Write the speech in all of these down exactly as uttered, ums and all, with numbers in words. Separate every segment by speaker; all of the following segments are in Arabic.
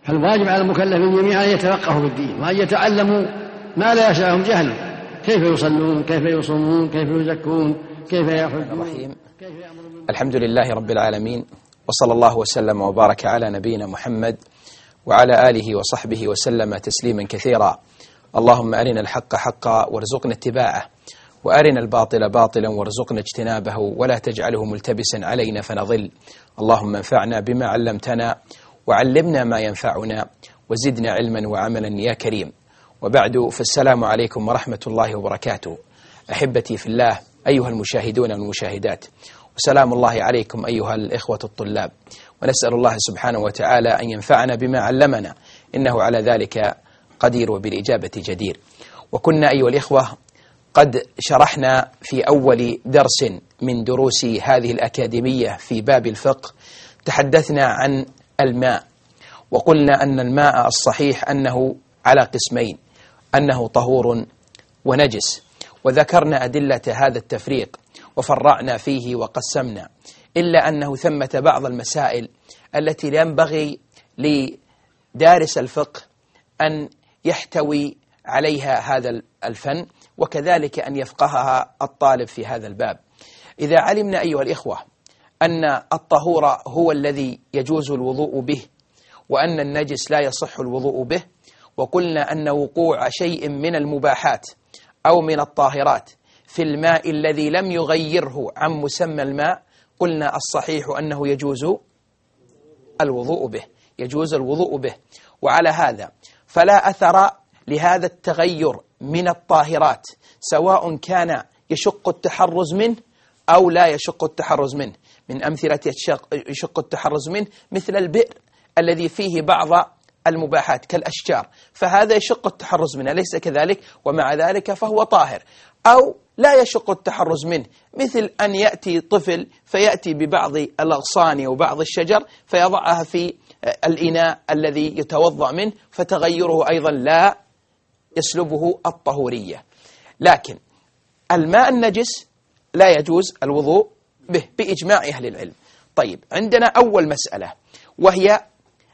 Speaker 1: فالواجب على المكلفين جميعا أن يتفقهوا بالدين وأن يتعلموا ما لا يشاءهم جهله، كيف يصلون، كيف يصومون، كيف يزكون، كيف يحجون.
Speaker 2: الحمد لله رب العالمين، وصلى الله وسلم وبارك على نبينا محمد وعلى آله وصحبه وسلم تسليما كثيرا. اللهم أرنا الحق حقا وارزقنا اتباعه، وأرنا الباطل باطلا وارزقنا اجتنابه، ولا تجعله ملتبسا علينا فنضل. اللهم انفعنا بما علمتنا وعلمنا ما ينفعنا وزدنا علما وعملا يا كريم. وبعد، فالسلام عليكم ورحمة الله وبركاته. أحبتي في الله أيها المشاهدون والمشاهدات، وسلام الله عليكم أيها الإخوة الطلاب، ونسأل الله سبحانه وتعالى أن ينفعنا بما علمنا، إنه على ذلك قدير وبالإجابة جدير. وكنا أيها الإخوة قد شرحنا في أول درس من دروس هذه الأكاديمية في باب الفقه، تحدثنا عن الماء، وقلنا أن الماء الصحيح أنه على قسمين، أنه طهور ونجس، وذكرنا أدلة هذا التفريق وفرعنا فيه وقسمنا، إلا أنه ثمة بعض المسائل التي ينبغي لدارس الفقه أن يحتوي عليها هذا الفن، وكذلك أن يفقهها الطالب في هذا الباب. إذا علمنا أيها الإخوة أن الطهور هو الذي يجوز الوضوء به، وأن النجس لا يصح الوضوء به، وقلنا أن وقوع شيء من المباحات أو من الطاهرات في الماء الذي لم يغيره عن مسمى الماء، قلنا الصحيح أنه يجوز الوضوء به، يجوز الوضوء به. وعلى هذا فلا أثر لهذا التغير من الطاهرات، سواء كان يشق التحرز منه أو لا يشق التحرز منه. من أمثلة يشق التحرز منه مثل البئر الذي فيه بعض المباحات كالأشجار، فهذا يشق التحرز منه، أليس كذلك؟ ومع ذلك فهو طاهر. أو لا يشق التحرز منه، مثل أن يأتي طفل فيأتي ببعض الأغصان وبعض الشجر فيضعها في الإناء الذي يتوضأ منه، فتغيره أيضا لا يسلبه الطهورية. لكن الماء النجس لا يجوز الوضوء به بإجماع أهل العلم. طيب، عندنا أول مسألة، وهي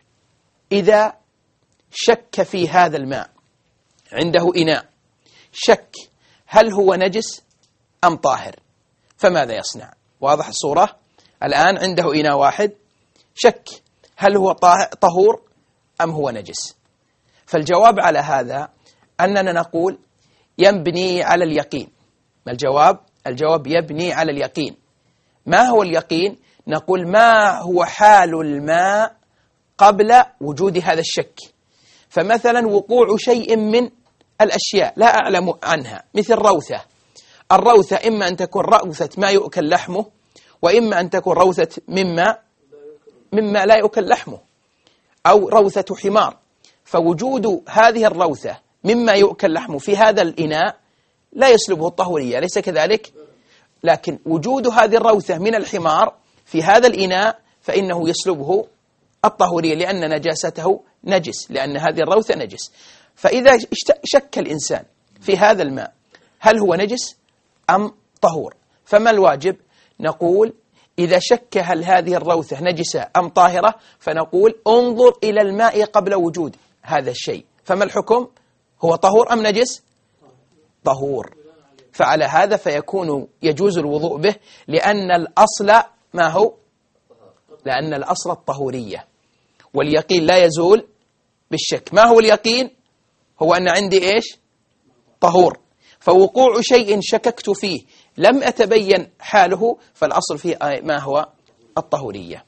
Speaker 2: إذا شك في هذا الماء، عنده إناء، شك هل هو نجس أم طاهر، فماذا يصنع؟ واضح الصورة؟ الآن عنده إناء واحد، شك هل هو طهور أم هو نجس. فالجواب على هذا أننا نقول يبني على اليقين. ما الجواب؟ الجواب يبني على اليقين. ما هو اليقين؟ نقول ما هو حال الماء قبل وجود هذا الشك. فمثلا وقوع شيء من الأشياء لا أعلم عنها، مثل روثة. الروثة إما أن تكون روثة ما يؤكل لحمه، وإما أن تكون روثة مما مما لا يؤكل لحمه، أو روثة حمار. فوجود هذه الروثة مما يؤكل لحمه في هذا الإناء لا يسلبه الطهورية، ليس كذلك؟ لكن وجود هذه الروثة من الحمار في هذا الإناء فإنه يسلبه الطهورية، لأن نجاسته نجس، لأن هذه الروثة نجس. فإذا شك الإنسان في هذا الماء هل هو نجس أم طهور، فما الواجب؟ نقول إذا شك هل هذه الروثة نجسة أم طاهرة، فنقول انظر إلى الماء قبل وجود هذا الشيء، فما الحكم؟ هو طهور أم نجس؟ طهور. فعلى هذا فيكون يجوز الوضوء به، لأن الأصل ما هو؟ لأن الأصل الطهورية، واليقين لا يزول بالشك. ما هو اليقين؟ هو أن عندي إيش؟ طهور. فوقوع شيء شككت فيه لم أتبين حاله، فالأصل فيه ما هو؟ الطهورية.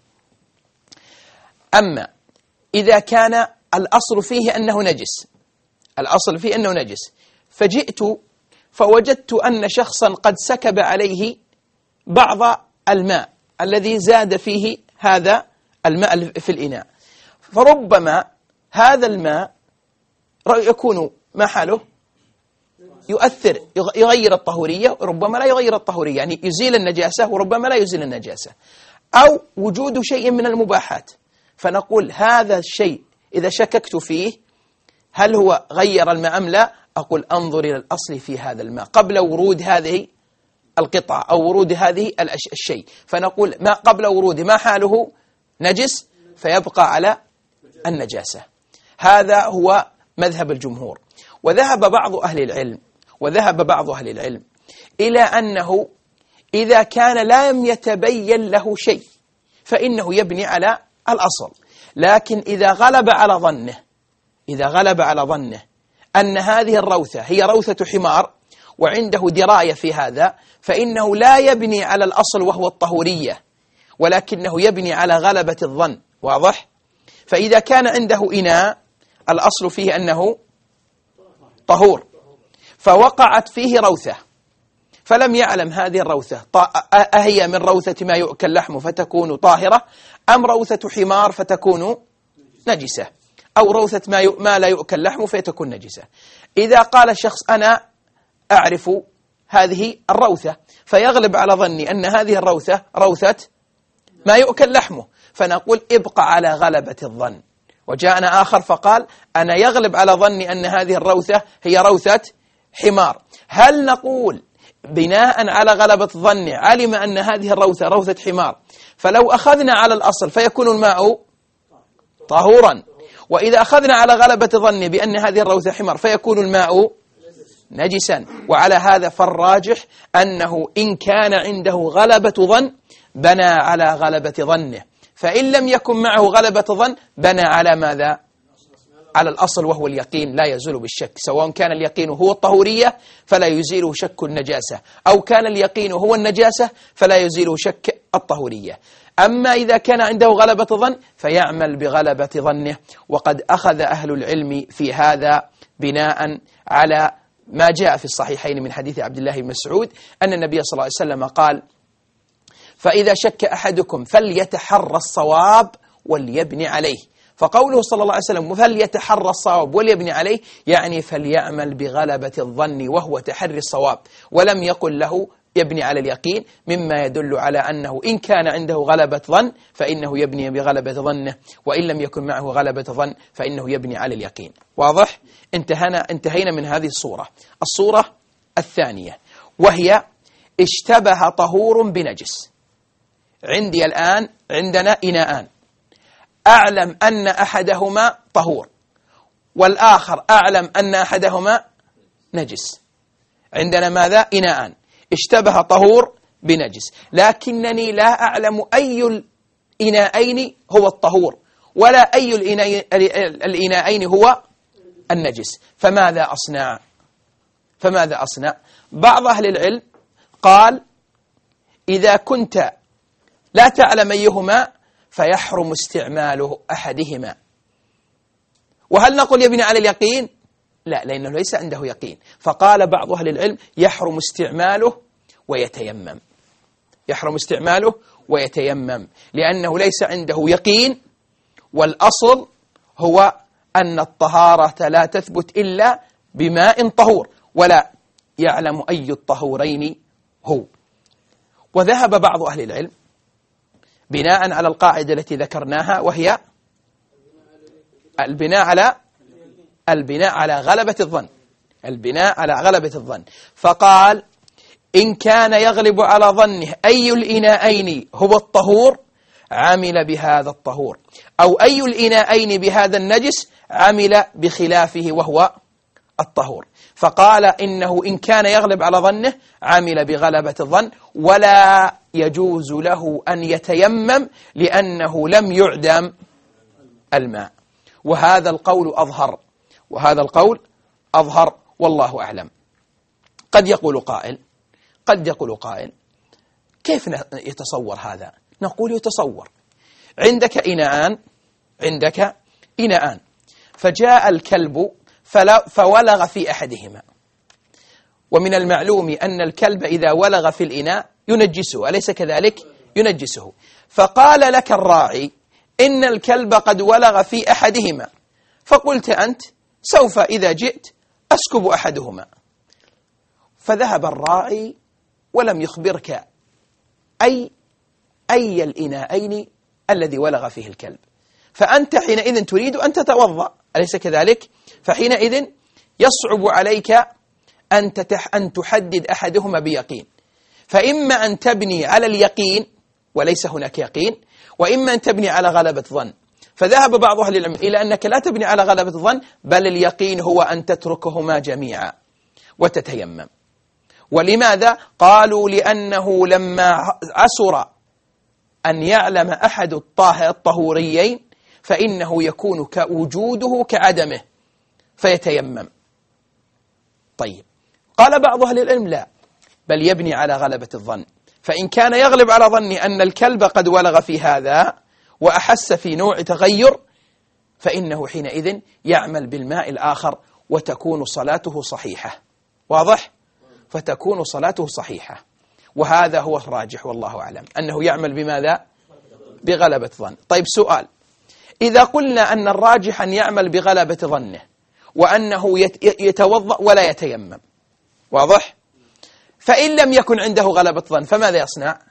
Speaker 2: أما إذا كان الأصل فيه أنه نجس، الأصل فيه أنه نجس، فجئت فوجدت أن شخصا قد سكب عليه بعض الماء الذي زاد فيه هذا الماء في الإناء، فربما هذا الماء يكون ما حاله؟ يؤثر، يغير الطهورية، وربما لا يغير الطهورية، يعني يزيل النجاسة وربما لا يزيل النجاسة. أو وجود شيء من المباحات، فنقول هذا الشيء إذا شككت فيه هل هو غير الماء أم لا، أقول أنظر إلى الأصل في هذا الماء قبل ورود هذه القطعة أو ورود هذه الشيء. فنقول ما قبل ورود ما حاله؟ نجس، فيبقى على النجاسة. هذا هو مذهب الجمهور. وذهب بعض أهل العلم وذهب بعض أهل العلم إلى أنه إذا كان لم يتبين له شيء فإنه يبني على الأصل، لكن إذا غلب على ظنه إذا غلب على ظنه أن هذه الروثة هي روثة حمار وعنده دراية في هذا، فإنه لا يبني على الأصل وهو الطهورية، ولكنه يبني على غلبة الظن. واضح؟ فإذا كان عنده إناء الأصل فيه أنه طهور، فوقعت فيه روثة فلم يعلم هذه الروثة أهي من روثة ما يؤكل لحمه فتكون طاهرة، أم روثة حمار فتكون نجسة، أو روثة ما, ما لا يؤكل لحمه فتكون نجسة. إذا قال الشخص أنا أعرف هذه الروثة، فيغلب على ظني أن هذه الروثة روثة ما يؤكل لحمه، فنقول ابقى على غلبة الظن. وجاءنا آخر فقال أنا يغلب على ظني أن هذه الروثة هي روثة حمار. هل نقول بناء على غلبة الظن علم أن هذه الروثة روثة حمار، فلو أخذنا على الأصل فيكون الماء طهورا، وإذا أخذنا على غلبة ظن بأن هذه الروثة حمار فيكون الماء نجسا؟ وعلى هذا فالراجح أنه إن كان عنده غلبة ظن بنى على غلبة ظنه، فإن لم يكن معه غلبة ظن بنى على ماذا؟ على الأصل وهو اليقين لا يزول بالشك، سواء كان اليقين هو الطهورية فلا يزيله شك النجاسة، أو كان اليقين هو النجاسة فلا يزيله شك الطهورية. أما إذا كان عنده غلبة ظن فيعمل بغلبة ظنه. وقد أخذ أهل العلم في هذا بناء على ما جاء في الصحيحين من حديث عبد الله بن مسعود أن النبي صلى الله عليه وسلم قال فإذا شك أحدكم فليتحرى الصواب وليبني عليه. فقوله صلى الله عليه وسلم فليتحرى الصواب وليبني عليه يعني فليعمل بغلبة الظن وهو تحري الصواب، ولم يقل له يبني على اليقين، مما يدل على أنه إن كان عنده غلبة ظن فإنه يبني بغلبة ظنه، وإن لم يكن معه غلبة ظن فإنه يبني على اليقين. واضح؟ انتهينا انتهينا من هذه الصورة. الصورة الثانية وهي اشتبه طهور بنجس. عندي الآن عندنا إناءان، أعلم أن أحدهما طهور والآخر أعلم أن أحدهما نجس. عندنا ماذا؟ إناءان اشتبه طهور بنجس، لكنني لا أعلم أي الإناءين هو الطهور ولا أي الإناءين هو النجس، فماذا أصنع؟ فماذا أصنع؟ بعض أهل العلم قال إذا كنت لا تعلم أيهما فيحرم استعماله أحدهما. وهل نقول يبني على اليقين؟ لا، لأنه ليس عنده يقين. فقال بعض أهل العلم يحرم استعماله ويتيمم، يحرم استعماله ويتيمم، لأنه ليس عنده يقين، والأصل هو أن الطهارة لا تثبت إلا بماء طهور، ولا يعلم أي الطهورين هو. وذهب بعض أهل العلم بناء على القاعدة التي ذكرناها، وهي البناء على البناء على غلبة الظن، البناء على غلبة الظن. فقال إن كان يغلب على ظنه أي الإناءين هو الطهور عمل بهذا الطهور، أو أي الإناءين بهذا النجس عمل بخلافه وهو الطهور. فقال إنه إن كان يغلب على ظنه عمل بغلبة الظن، ولا يجوز له أن يتيمم لأنه لم يعدم الماء. وهذا القول أظهر وهذا القول أظهر والله أعلم. قد يقول قائل قد يقول قائل كيف يتصور هذا؟ نقول يتصور. عندك إناءان عندك إناءان فجاء الكلب فولغ في أحدهما، ومن المعلوم أن الكلب إذا ولغ في الإناء ينجسه، أليس كذلك؟ ينجسه. فقال لك الراعي إن الكلب قد ولغ في أحدهما، فقلت أنت سوف إذا جئت أسكب أحدهما، فذهب الراعي ولم يخبرك أي أي الإناءين الذي ولغ فيه الكلب، فأنت حينئذ تريد أن تتوضأ، أليس كذلك؟ فحينئذ يصعب عليك أن تتح أن تحدد أحدهما بيقين، فإما أن تبني على اليقين وليس هناك يقين، وإما أن تبني على غلبة ظن. فذهب بعض أهل العلم إلى أنك لا تبني على غلبة الظن، بل اليقين هو أن تتركهما جميعا وتتيمم. ولماذا؟ قالوا لأنه لما عسر أن يعلم أحد الطهوريين فإنه يكون كوجوده كعدمه فيتيمم. طيب، قال بعض أهل العلم لا، بل يبني على غلبة الظن، فإن كان يغلب على ظني أن الكلب قد ولغ في هذا وأحس في نوع تغير فإنه حينئذ يعمل بالماء الآخر وتكون صلاته صحيحة. واضح؟ فتكون صلاته صحيحة، وهذا هو الراجح والله أعلم، أنه يعمل بماذا؟ بغلبة ظن. طيب سؤال، إذا قلنا أن الراجح أن يعمل بغلبة ظنه وأنه يتوضأ ولا يتيمم، واضح؟ فإن لم يكن عنده غلبة ظن فماذا يصنع؟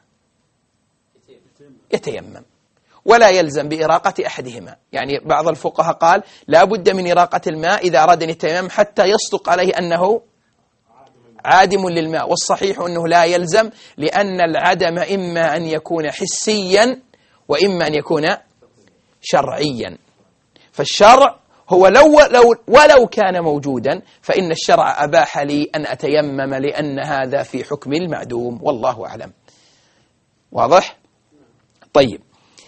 Speaker 2: يتيمم، ولا يلزم بإراقة أحدهما. يعني بعض الفقهاء قال لا بد من إراقة الماء إذا أراد أن يتيمم حتى يصدق عليه أنه عادم للماء، والصحيح أنه لا يلزم، لأن العدم إما أن يكون حسيا وإما أن يكون شرعيا. فالشرع هو لو, لو ولو كان موجودا فإن الشرع أباح لي أن أتيمم لأن هذا في حكم المعدوم، والله أعلم. واضح؟ طيب،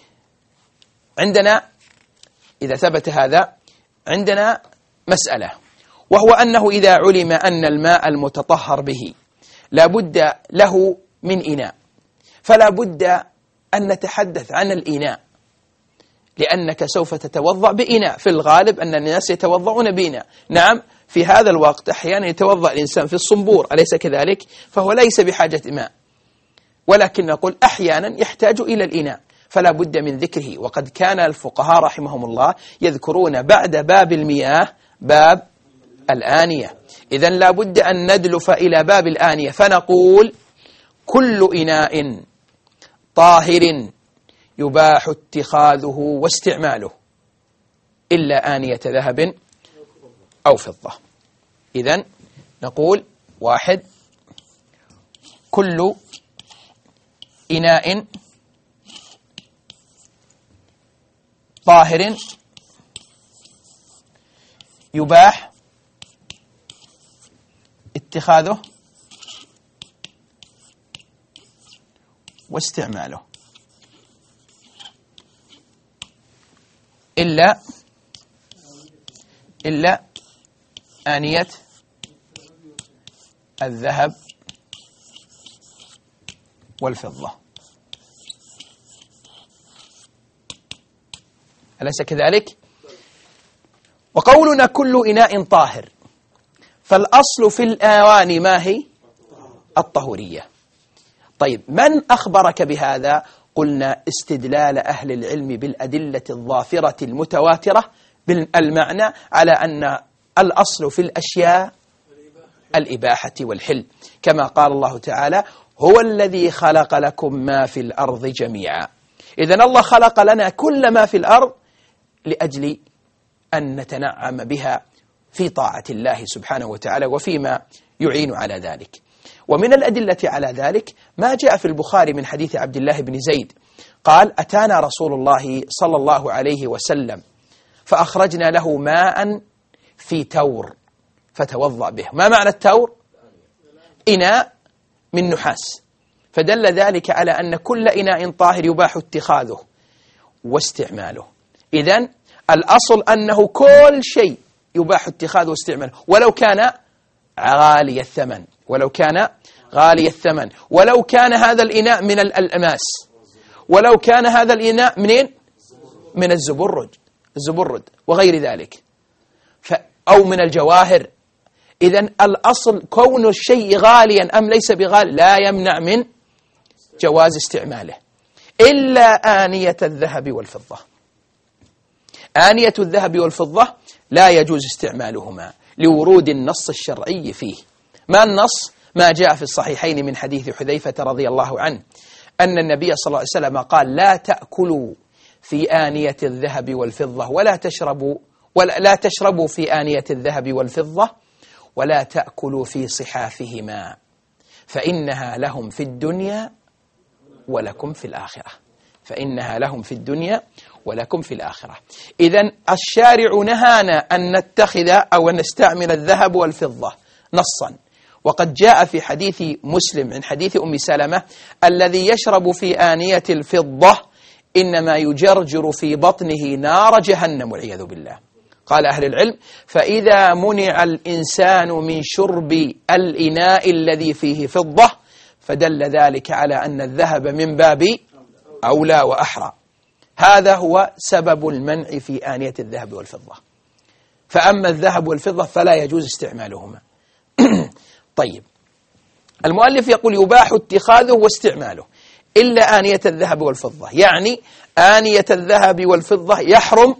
Speaker 2: عندنا إذا ثبت هذا عندنا مسألة، وهو أنه إذا علم أن الماء المتطهر به لا بد له من إناء، فلا بد أن نتحدث عن الإناء، لأنك سوف تتوضأ بإناء. في الغالب أن الناس يتوضؤون بإناء. نعم، في هذا الوقت أحيانا يتوضأ الإنسان في الصنبور، أليس كذلك؟ فهو ليس بحاجة ماء، ولكن نقول أحيانا يحتاج إلى الإناء، فلا بد من ذكره. وقد كان الفقهاء رحمهم الله يذكرون بعد باب المياه باب الآنية. إذن لا بد أن ندلف إلى باب الآنية فنقول كل إناء طاهر يباح اتخاذه واستعماله إلا آنية ذهب أو فضة. إذن نقول واحد، كل إناء طاهر يباح اتخاذه واستعماله إلا إلا آنية الذهب والفضة. أليس كذلك؟ وقولنا كل إناء طاهر، فالأصل في الآواني ما هي؟ الطهورية. طيب، من أخبرك بهذا؟ قلنا استدلال أهل العلم بالأدلة الظافرة المتواترة بالمعنى على أن الأصل في الأشياء الإباحة والحل، كما قال الله تعالى هو الذي خلق لكم ما في الأرض جميعا. إذن الله خلق لنا كل ما في الأرض لأجل أن نتنعم بها في طاعة الله سبحانه وتعالى وفيما يعين على ذلك. ومن الأدلة على ذلك ما جاء في البخاري من حديث عبد الله بن زيد قال أتانا رسول الله صلى الله عليه وسلم فأخرجنا له ماء في تور فتوضأ به. ما معنى التور؟ إناء من نحاس، فدل ذلك على أن كل إناء طاهر يباح اتخاذه واستعماله. إذن الأصل أنه كل شيء يباح اتخاذه واستعماله، ولو كان غالي الثمن، ولو كان غالي الثمن، ولو كان هذا الإناء من الألماس، ولو كان هذا الإناء منين؟ من الزبرج الزبرد وغير ذلك، ف أو من الجواهر. إذن الأصل كون الشيء غاليا أم ليس بغالي لا يمنع من جواز استعماله، إلا آنية الذهب والفضة. آنية الذهب والفضة لا يجوز استعمالهما لورود النص الشرعي فيه. ما النص؟ ما جاء في الصحيحين من حديث حذيفة رضي الله عنه أن النبي صلى الله عليه وسلم قال لا تأكلوا في آنية الذهب والفضة ولا تشربوا ولا لا تشربوا في آنية الذهب والفضة ولا تأكلوا في صحافهما فإنها لهم في الدنيا ولكم في الآخرة. فإنها لهم في الدنيا ولكم في الآخرة. إذن الشارع نهانا أن نتخذ أو أن نستعمل الذهب والفضة نصا، وقد جاء في حديث مسلم من حديث أم سلمة: الذي يشرب في آنية الفضة إنما يجرجر في بطنه نار جهنم والعياذ بالله. قال أهل العلم: فإذا منع الإنسان من شرب الإناء الذي فيه فضة فدل ذلك على أن الذهب من باب أولى وأحرى. هذا هو سبب المنع في آنية الذهب والفضة. فأما الذهب والفضة فلا يجوز استعمالهما. طيب، المؤلف يقول: يباح اتخاذه واستعماله إلا آنية الذهب والفضة، يعني آنية الذهب والفضة يحرم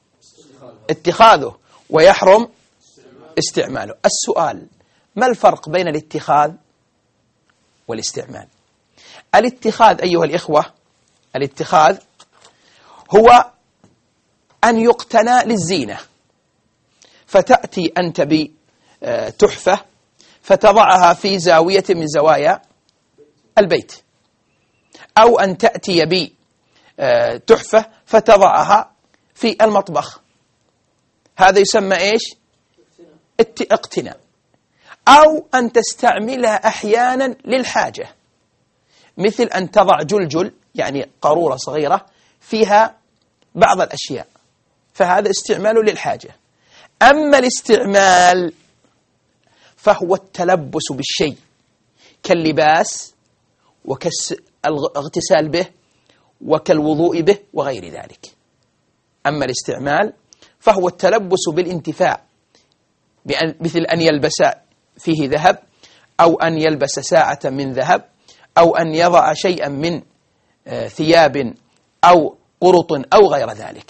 Speaker 2: اتخاذه ويحرم استعماله. السؤال: ما الفرق بين الاتخاذ والاستعمال؟ الاتخاذ أيها الإخوة، الاتخاذ هو أن يقتنى للزينة، فتأتي أنت بتحفة فتضعها في زاوية من زوايا البيت، أو أن تأتي بتحفة فتضعها في المطبخ، هذا يسمى إيش؟ اقتناء. أو أن تستعملها أحيانا للحاجة، مثل أن تضع جلجل، يعني قارورة صغيرة فيها بعض الأشياء، فهذا استعمال للحاجة. أما الاستعمال فهو التلبس بالشيء كاللباس وكالاغتسال به وكالوضوء به وغير ذلك. أما الاستعمال فهو التلبس بالانتفاع، مثل أن يلبس فيه ذهب، أو أن يلبس ساعة من ذهب، أو أن يضع شيئا من ثياب أو قرط أو غير ذلك.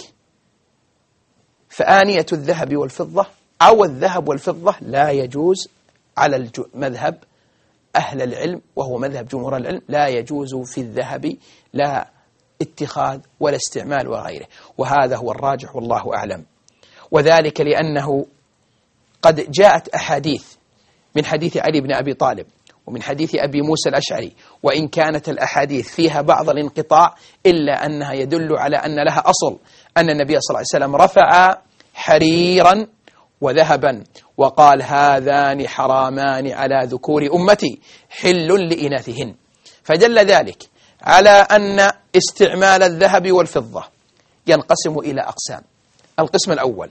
Speaker 2: فآنية الذهب والفضة أو الذهب والفضة لا يجوز على مذهب أهل العلم، وهو مذهب جمهور العلم، لا يجوز في الذهب لا اتخاذ ولا استعمال وغيره، وهذا هو الراجح والله أعلم. وذلك لأنه قد جاءت أحاديث من حديث علي بن أبي طالب ومن حديث أبي موسى الأشعري، وإن كانت الأحاديث فيها بعض الانقطاع إلا أنها يدل على أن لها أصل، أن النبي صلى الله عليه وسلم رفع حريرا وذهبا وقال: هذان حرامان على ذكور أمتي حل لإناثهن. فدل ذلك على أن استعمال الذهب والفضة ينقسم إلى أقسام. القسم الأول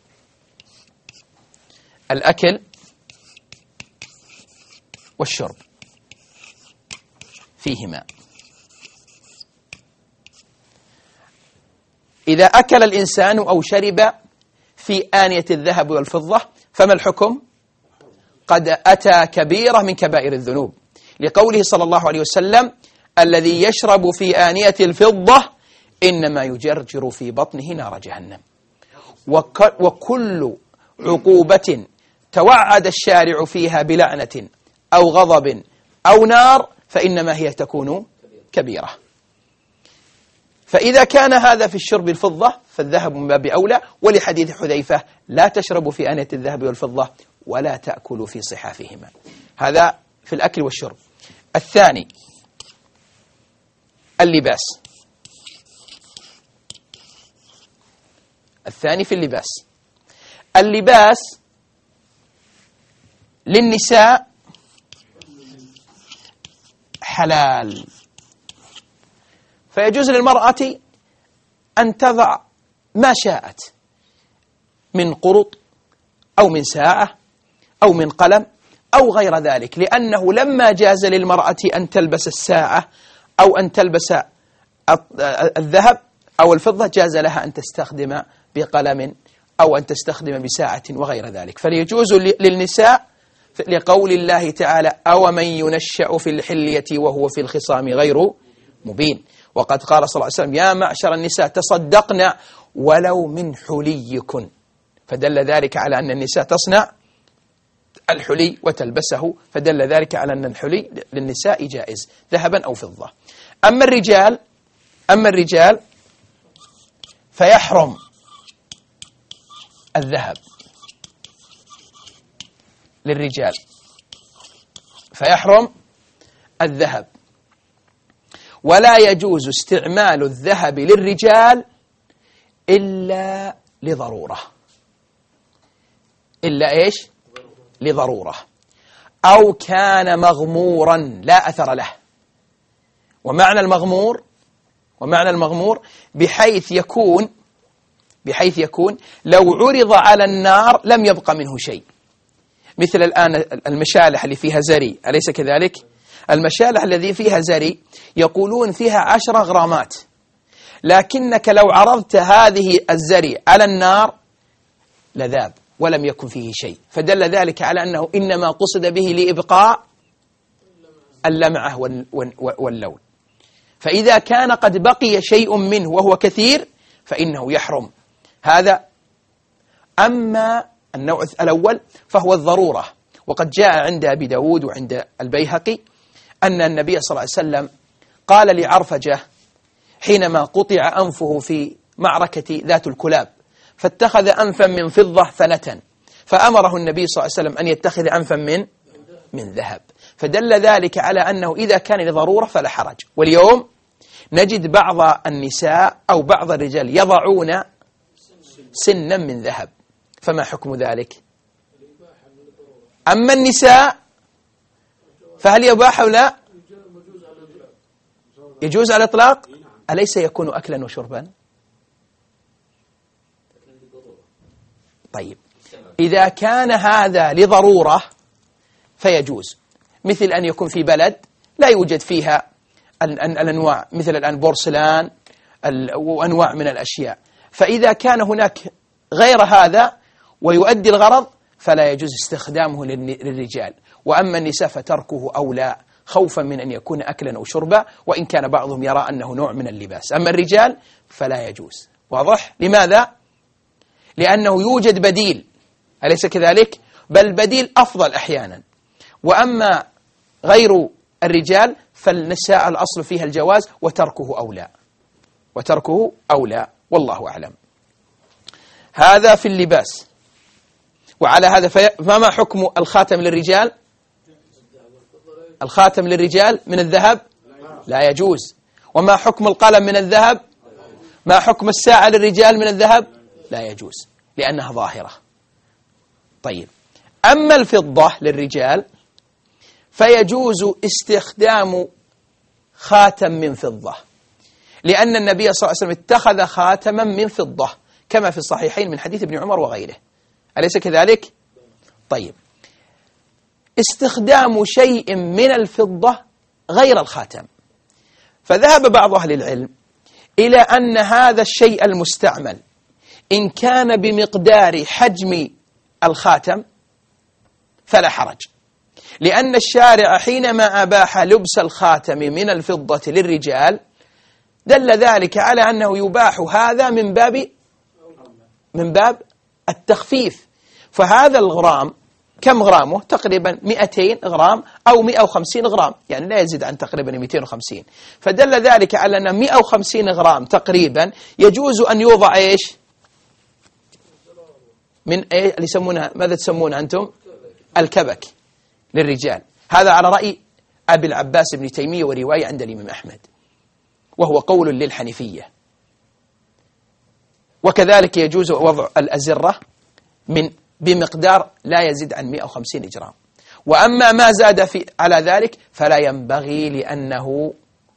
Speaker 2: الأكل والشرب فيهما. إذا أكل الإنسان أو شرب في آنية الذهب والفضة فما الحكم؟ قد أتى كبيرة من كبائر الذنوب، لقوله صلى الله عليه وسلم: الذي يشرب في آنية الفضة إنما يجرجر في بطنه نار جهنم. وكل عقوبة توعد الشارع فيها بلعنة أو غضب أو نار فإنما هي تكون كبيرة. فإذا كان هذا في الشرب الفضة فالذهب من باب أولى، ولحديث حذيفة: لا تشربوا في آنية الذهب والفضة ولا تأكلوا في صحافهما. هذا في الأكل والشرب. الثاني اللباس. الثاني في اللباس. اللباس للنساء حلال، فيجوز للمرأة أن تضع ما شاءت من قرط أو من ساعة أو من قلم أو غير ذلك، لأنه لما جاز للمرأة أن تلبس الساعة أو أن تلبس الذهب أو الفضة جاز لها أن تستخدم بقلم أو أن تستخدم بساعة وغير ذلك. فليجوز للنساء لقول الله تعالى: أو من ينشأ في الحلية وهو في الخصام غير مبين. وقد قال صلى الله عليه وسلم: يا معشر النساء تصدقن ولو من حليكن. فدل ذلك على أن النساء تصنع الحلي وتلبسه، فدل ذلك على أن الحلي للنساء جائز ذهبا أو فضة. أما الرجال أما الرجال فيحرم الذهب للرجال فيحرم الذهب ولا يجوز استعمال الذهب للرجال إلا لضرورة، إلا إيش؟ لضرورة، أو كان مغمورا لا أثر له. ومعنى المغمور ومعنى المغمور بحيث يكون بحيث يكون لو عرض على النار لم يبقى منه شيء. مثل الآن المشالح اللي فيها زري، أليس كذلك؟ المشالح الذي فيها زري يقولون فيها عشرة غرامات، لكنك لو عرضت هذه الزري على النار لذاب ولم يكن فيه شيء، فدل ذلك على أنه إنما قصد به لإبقاء اللمعة واللون. فإذا كان قد بقي شيء منه وهو كثير فإنه يحرم هذا. أما النوع الأول فهو الضرورة، وقد جاء عند أبي داود وعند البيهقي أن النبي صلى الله عليه وسلم قال لعرفجة حينما قطع أنفه في معركة ذات الكلاب فاتخذ أنفا من فضة ثنة، فأمره النبي صلى الله عليه وسلم أن يتخذ أنفا من من ذهب، فدل ذلك على أنه إذا كان لضرورة فلا حرج. واليوم نجد بعض النساء أو بعض الرجال يضعون سنا من ذهب، فما حكم ذلك؟ أما النساء فهل يباح أو لا؟ يجوز على الإطلاق؟ أليس يكون أكلا وشربا؟ طيب، إذا كان هذا لضرورة فيجوز، مثل أن يكون في بلد لا يوجد فيها الأنواع، مثل الآن بورسلان وأنواع من الأشياء، فإذا كان هناك غير هذا ويؤدي الغرض فلا يجوز استخدامه للرجال. وأما النساء فتركه أولى خوفا من أن يكون أكلا أو شربا، وإن كان بعضهم يرى أنه نوع من اللباس. أما الرجال فلا يجوز. واضح؟ لماذا؟ لأنه يوجد بديل، أليس كذلك؟ بل بديل أفضل أحيانا. وأما غير الرجال فالنساء الأصل فيها الجواز وتركه أولى وتركه أولى والله أعلم. هذا في اللباس. وعلى هذا فما حكم الخاتم للرجال؟ الخاتم للرجال من الذهب لا يجوز. وما حكم القلم من الذهب؟ ما حكم الساعة للرجال من الذهب؟ لا يجوز لأنها ظاهرة. طيب، أما الفضة للرجال فيجوز استخدام خاتم من فضة، لأن النبي صلى الله عليه وسلم اتخذ خاتما من فضة كما في الصحيحين من حديث ابن عمر وغيره، أليس كذلك؟ طيب، استخدام شيء من الفضة غير الخاتم، فذهب بعض أهل العلم إلى أن هذا الشيء المستعمل إن كان بمقدار حجم الخاتم فلا حرج، لأن الشارع حينما أباح لبس الخاتم من الفضة للرجال دل ذلك على أنه يباح هذا من باب من باب التخفيف. فهذا الغرام كم غرامه؟ تقريبا مئتين غرام أو مئة وخمسين غرام، يعني لا يزيد عن تقريبا مئتين وخمسين، فدل ذلك على أن مئة وخمسين غرام تقريبا يجوز أن يوضع إيش؟ من إيه اللي يسمونها، ماذا تسمون أنتم؟ الكبك للرجال. هذا على رأي أبي العباس ابن تيمية ورواية عند الإمام أحمد، وهو قول للحنفية. وكذلك يجوز وضع الأزرة من بمقدار لا يزيد عن مئة وخمسين جرام. وأما ما زاد في على ذلك فلا ينبغي، لأنه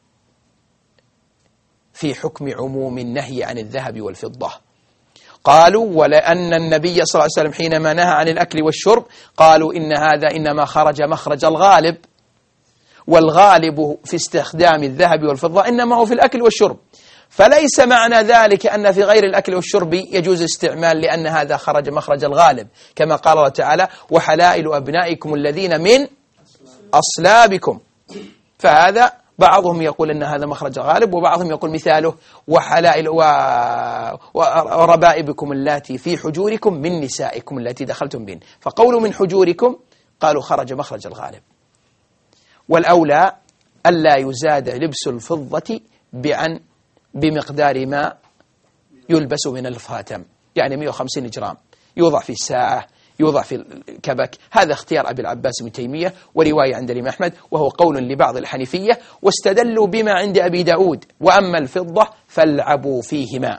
Speaker 2: في حكم عموم النهي عن الذهب والفضة. قالوا ولأن النبي صلى الله عليه وسلم حينما نهى عن الأكل والشرب قالوا إن هذا إنما خرج مخرج الغالب، والغالب في استخدام الذهب والفضة إنما هو في الأكل والشرب، فليس معنى ذلك أن في غير الأكل والشرب يجوز استعمال، لأن هذا خرج مخرج الغالب، كما قال الله تعالى وحلائل أبنائكم الذين من أصلابكم. فهذا بعضهم يقول أن هذا مخرج غالب، وبعضهم يقول مثاله وحلائل وربائبكم اللاتي في حجوركم من نسائكم التي دخلتم بهن، فقولوا من حجوركم قالوا خرج مخرج الغالب. والأولى ألا يزاد لبس الفضة بعن بمقدار ما يلبس من الخاتم، يعني مئة وخمسين جرام يوضع في الساعة، يوضع في الكبك. هذا اختيار أبي العباس ابن تيمية ورواية عند الإمام أحمد، وهو قول لبعض الحنفية، واستدلوا بما عند أبي داود وأما الفضة فالعبوا فيهما.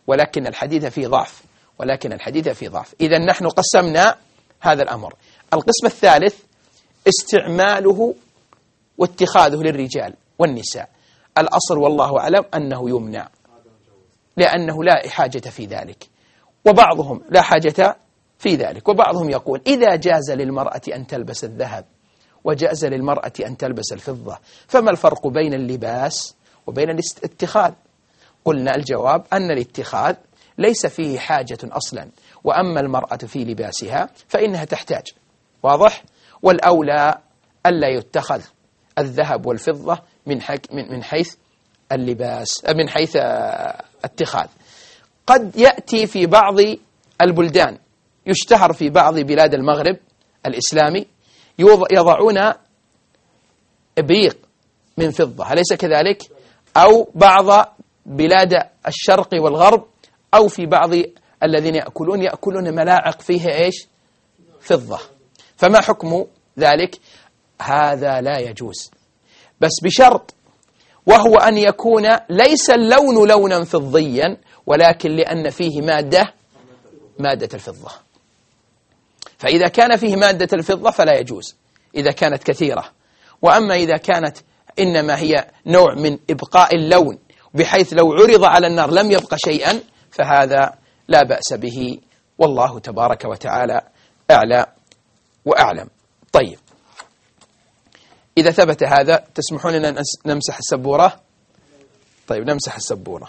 Speaker 2: ولكن الحديث فيه ضعف ولكن الحديث فيه ضعف. إذا نحن قسمنا هذا الأمر. القسم الثالث استعماله واتخاذه للرجال والنساء. الأصل والله أعلم أنه يمنع، لأنه لا حاجة في ذلك، وبعضهم لا حاجة في ذلك، وبعضهم يقول إذا جاز للمرأة أن تلبس الذهب وجاز للمرأة أن تلبس الفضة، فما الفرق بين اللباس وبين الاتخاذ؟ قلنا الجواب أن الاتخاذ ليس فيه حاجة أصلا، وأما المرأة في لباسها فإنها تحتاج. واضح؟ والأولى ألا يتخذ الذهب والفضة من من حيث اللباس، من حيث اتخاذ. قد يأتي في بعض البلدان، يشتهر في بعض بلاد المغرب الإسلامي، يضعون إبريق من فضة، أليس كذلك؟ أو بعض بلاد الشرق والغرب، أو في بعض الذين يأكلون يأكلون ملاعق فيها إيش؟ فضة. فما حكم ذلك؟ هذا لا يجوز، بس بشرط، وهو أن يكون ليس اللون لونا فضيا، ولكن لأن فيه مادة مادة الفضة. فإذا كان فيه مادة الفضة فلا يجوز إذا كانت كثيرة. وأما إذا كانت إنما هي نوع من إبقاء اللون، بحيث لو عرض على النار لم يبقى شيئا، فهذا لا بأس به، والله تبارك وتعالى أعلى وأعلم. طيب، إذا ثبت هذا تسمحون لنا نمسح السبورة؟ طيب، نمسح السبورة.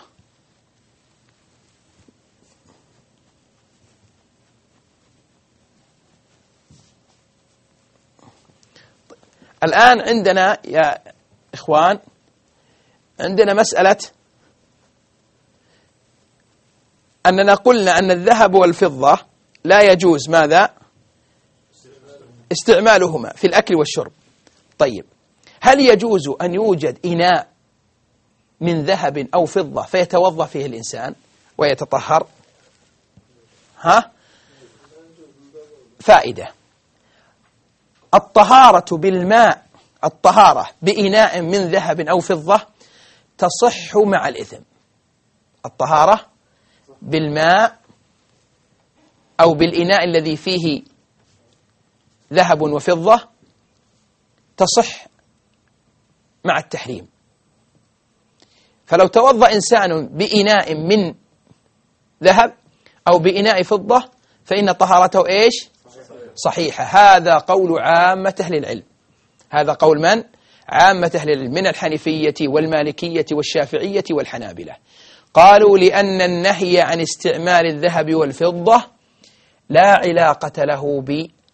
Speaker 2: الآن عندنا يا إخوان عندنا مسألة أننا قلنا أن الذهب والفضة لا يجوز ماذا؟ استعمالهما في الأكل والشرب. طيب، هل يجوز أن يوجد إناء من ذهب أو فضة فيتوضأ فيه الإنسان ويتطهر؟ ها؟ فائدة. الطهارة بالماء، الطهارة بإناء من ذهب أو فضة تصح مع الإثم. الطهارة بالماء أو بالإناء الذي فيه ذهب وفضة تصح مع التحريم. فلو توضأ إنسان بإناء من ذهب أو بإناء فضة فإن طهارته إيش؟ صحيحة. هذا قول عامة أهل العلم. هذا قول من؟ عامة أهل العلم من الحنفية والمالكية والشافعية والحنابلة. قالوا لأن النهي عن استعمال الذهب والفضة لا علاقة له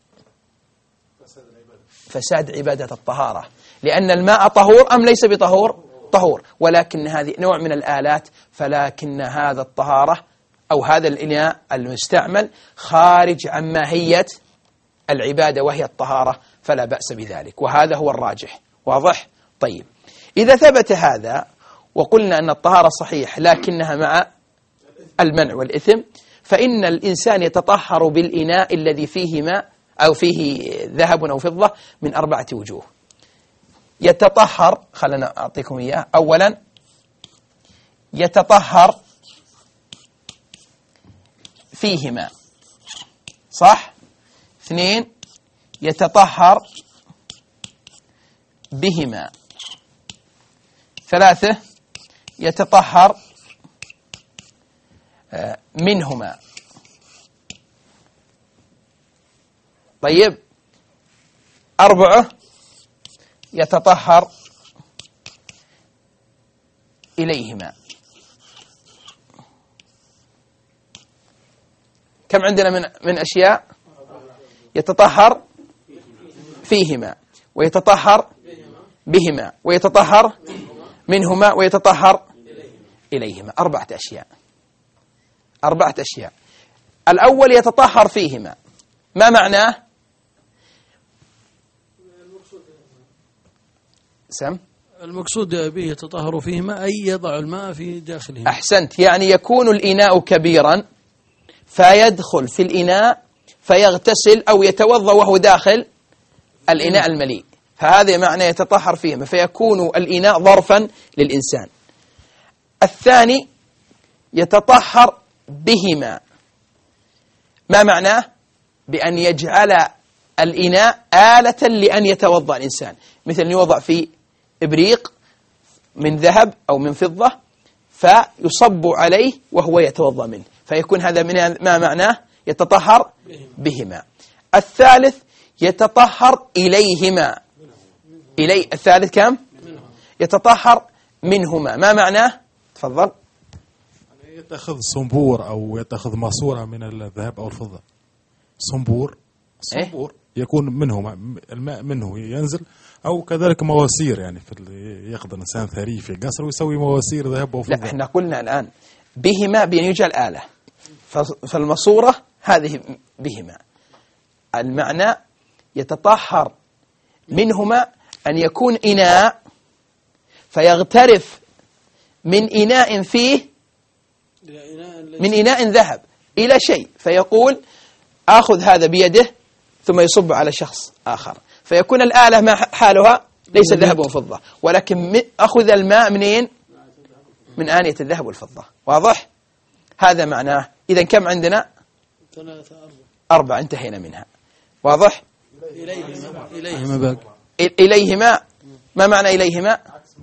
Speaker 2: بفساد عبادة الطهارة، لأن الماء طهور أم ليس بطهور؟ طهور، ولكن هذه نوع من الآلات، فلكن هذا الطهارة أو هذا الإناء المستعمل خارج عن ماهية العبادة وهي الطهارة، فلا بأس بذلك، وهذا هو الراجح. واضح؟ طيب، إذا ثبت هذا وقلنا أن الطهارة صحيح لكنها مع المنع والإثم، فإن الإنسان يتطهر بالإناء الذي فيه ماء أو فيه ذهب أو فضة من أربعة وجوه. يتطهر، خلنا أعطيكم إياه. أولا، يتطهر فيهما، صح؟ اثنين، يتطهر بهما. ثلاثة، يتطهر منهما. طيب، أربعة، يتطهر إليهما. كم عندنا من من أشياء؟ يتطهر فيهما، ويتطهر بهما، ويتطهر منهما، ويتطهر إليهما. أربعة أشياء. أربعة أشياء. الأول يتطهر فيهما، ما معناه؟ سم؟
Speaker 3: المقصود به يتطهر فيهما أي يضع الماء في داخلهما.
Speaker 2: أحسنت، يعني يكون الإناء كبيرا فيدخل في الإناء فيغتسل أو يتوضأ وهو داخل الإناء المليء، فهذا معنى يتطهر فيهما، فيكون الإناء ظرفا للإنسان. الثاني، يتطهر بهما. ما معناه؟ بأن يجعل الإناء آلة لأن يتوضأ الإنسان، مثل أن يوضع في إبريق من ذهب أو من فضة فيصب عليه وهو يتوضأ منه، فيكون هذا من ما معناه يتطهر بهما. الثالث يتطهر إليهما. إلي الثالث كم؟ يتطهر منهما. ما معناه؟ تفضل.
Speaker 4: يتخذ صنبور أو يتخذ ماسورة من الذهب أو الفضة. صنبور صنبور إيه؟ يكون منه الماء منه ينزل، أو كذلك مواسير، يعني في يقدر إنسان ثري في قصر ويسوي مواسير ذهب وفضة.
Speaker 2: لا، احنا قلنا الآن بهما بأن يجعل آلة، فالماسورة هذه بهما. المعنى يتطهر منهما أن يكون إناء فيغترف من إناء فيه من إناء ذهب إلى شيء، فيقول آخذ هذا بيده ثم يصب على شخص آخر، فيكون الآلة ما حالها ليس ذهب وفضة، ولكن أخذ الماء منين؟ من آنية الذهب والفضة. واضح؟ هذا معناه. إذن كم عندنا؟
Speaker 3: ثلاثة أربعة
Speaker 2: أربعة، انتهينا منها. واضح؟
Speaker 3: إليهما إليهما باقي.
Speaker 2: إليهما. ما معنى إليهما؟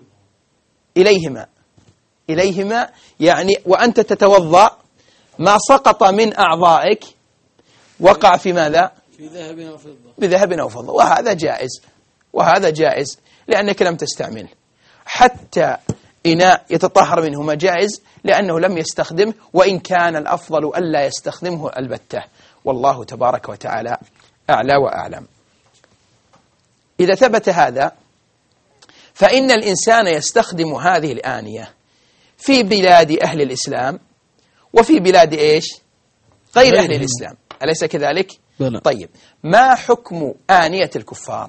Speaker 2: إليهما إليهما يعني وأنت تتوضأ ما سقط من أعضائك وقع في ماذا؟
Speaker 3: في ذهب أو فضة.
Speaker 2: بذهب أو فضة، وهذا جائز، وهذا جائز لأنك لم تستعمله. حتى إناء يتطهر منهما جائز لأنه لم يستخدمه، وإن كان الأفضل ألا يستخدمه البتة، والله تبارك وتعالى أعلى وأعلم. إذا ثبت هذا فإن الإنسان يستخدم هذه الآنية في بلاد أهل الإسلام وفي بلاد إيش؟ غير أهل الإسلام، أليس كذلك؟
Speaker 3: بلى.
Speaker 2: طيب، ما حكم آنية الكفار؟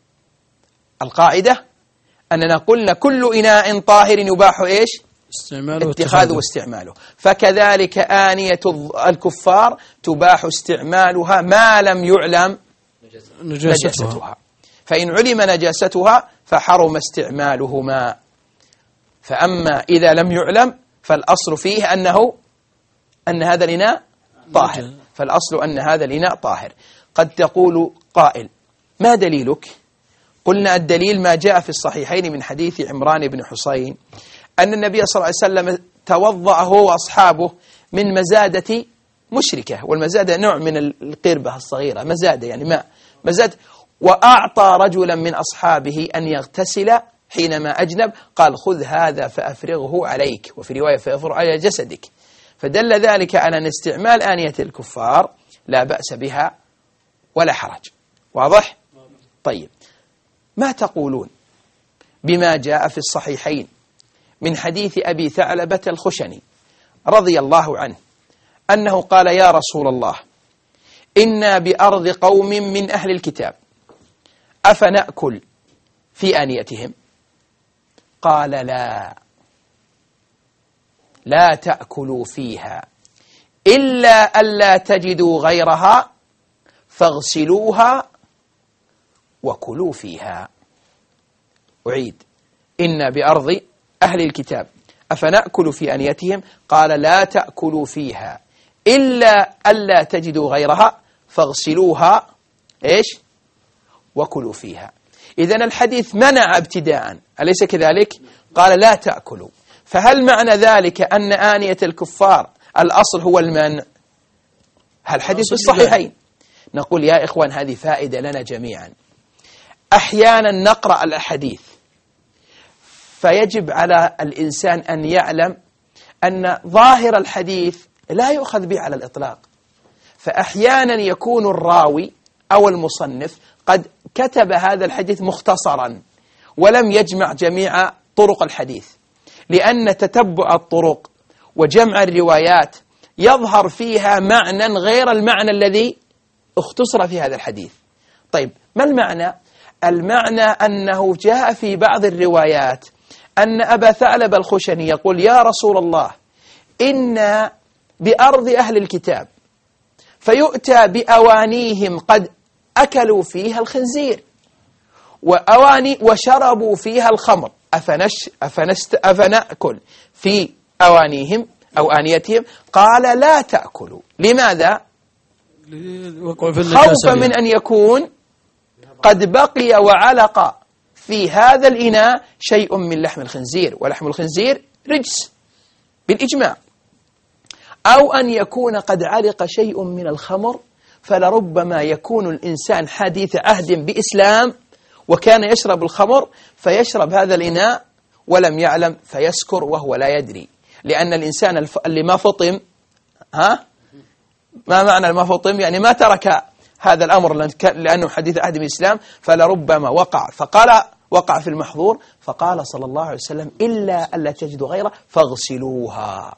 Speaker 2: القاعدة أننا قلنا كل إناء طاهر يباح إيش؟
Speaker 3: استعماله
Speaker 2: اتخاذه واستعماله، فكذلك آنية الكفار تباح استعمالها ما لم يعلم نجاستها, نجاستها. فإن علم نجاستها فحرم استعمالهما. فأما إذا لم يعلم فالأصل فيه أنه أن هذا الإناء طاهر، فالأصل أن هذا الإناء طاهر. قد تقول قائل: ما دليلك؟ قلنا الدليل ما جاء في الصحيحين من حديث عمران بن حسين أن النبي صلى الله عليه وسلم توضأ هو وأصحابه من مزادة مشركة، والمزادة نوع من القربة الصغيرة، مزادة يعني ماء مزاد، وأعطى رجلا من أصحابه أن يغتسل حينما أجنب، قال: خذ هذا فأفرغه عليك، وفي رواية فأفرغه على جسدك. فدل ذلك على أن استعمال آنية الكفار لا بأس بها ولا حرج. واضح؟ طيب، ما تقولون بما جاء في الصحيحين من حديث أبي ثعلبة الخشني رضي الله عنه أنه قال: يا رسول الله، إنا بأرض قوم من أهل الكتاب، أفنأكل في آنيتهم؟ قال: لا لا تأكلوا فيها إلا ألا تجدوا غيرها فاغسلوها وكلوا فيها. أعيد: إنا بأرض أهل الكتاب أفنأكل في آنيتهم؟ قال: لا تأكلوا فيها إلا ألا تجدوا غيرها فاغسلوها إيش؟ وكلوا فيها. إذن الحديث منع ابتداء، أليس كذلك؟ قال: لا تأكلوا. فهل معنى ذلك أن آنية الكفار الأصل هو المنع؟ هل حديث الصحيحين؟ نقول يا إخوان هذه فائدة لنا جميعا. أحيانا نقرأ الأحاديث فيجب على الإنسان أن يعلم أن ظاهر الحديث لا يؤخذ به على الإطلاق، فأحيانا يكون الراوي أو المصنف قد كتب هذا الحديث مختصرا ولم يجمع جميع طرق الحديث، لأن تتبع الطرق وجمع الروايات يظهر فيها معنى غير المعنى الذي اختصر في هذا الحديث. طيب، ما المعنى؟ المعنى أنه جاء في بعض الروايات أن أبا ثعلب الخشني يقول: يا رسول الله، إنا بأرض أهل الكتاب، فيؤتى بأوانيهم قد أكلوا فيها الخنزير وأواني وشربوا فيها الخمر، أفنش أفنست أفنأكل في أوانيهم أو آنيتهم، قال لا تأكلوا. لماذا؟ خوفا من أن يكون قد بقي وعلق في هذا الإناء شيء من لحم الخنزير، ولحم الخنزير رجس بالإجماع، أو أن يكون قد علق شيء من الخمر، فلربما يكون الإنسان حديث عهد بإسلام وكان يشرب الخمر فيشرب هذا الإناء ولم يعلم فيسكر وهو لا يدري. لأن الإنسان اللي ما فطم، ها ما معنى ما فطم؟ يعني ما ترك هذا الأمر لأنه حديث عهد بالإسلام، فلربما وقع فقال وقع في المحظور، فقال صلى الله عليه وسلم إلا ألا تجدوا غيره فاغسلوها.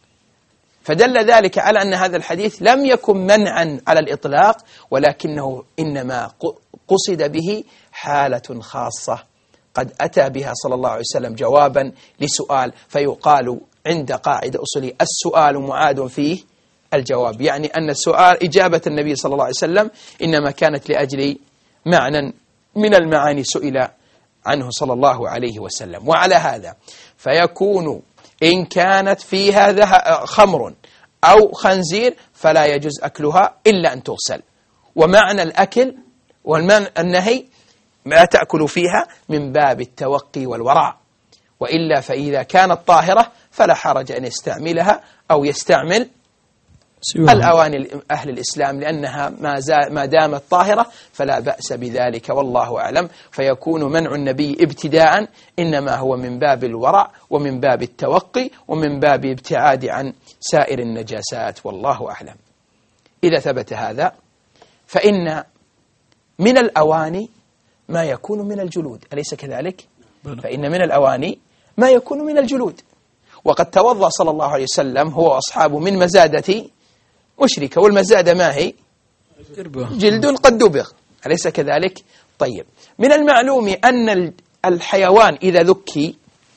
Speaker 2: فدل ذلك على أن هذا الحديث لم يكن منعا على الإطلاق، ولكنه إنما قصد به حالة خاصة قد أتى بها صلى الله عليه وسلم جوابا لسؤال، فيقال عند قاعدة أصولية السؤال معاد فيه الجواب، يعني أن السؤال إجابة النبي صلى الله عليه وسلم إنما كانت لأجل معنى من المعاني سئل عنه صلى الله عليه وسلم. وعلى هذا فيكون إن كانت فيها خمر أو خنزير فلا يجوز أكلها إلا أن تغسل. ومعنى الأكل والنهي ما تأكل فيها من باب التوقي والورع، وإلا فإذا كانت طاهرة فلا حرج أن يستعملها أو يستعمل الأواني أهل الإسلام، لأنها ما, ما دامت طاهرة فلا بأس بذلك، والله أعلم. فيكون منع النبي ابتداء إنما هو من باب الورع ومن باب التوقي ومن باب ابتعاد عن سائر النجاسات، والله أعلم. إذا ثبت هذا فإن من الأواني ما يكون من الجلود، أليس كذلك؟ فإن من الأواني ما يكون من الجلود، وقد توضأ صلى الله عليه وسلم هو وأصحابه من مزادة مشركة، والمزادة ما هي؟ جلد قد دبغ، أليس كذلك؟ طيب، من المعلوم أن الحيوان إذا ذكي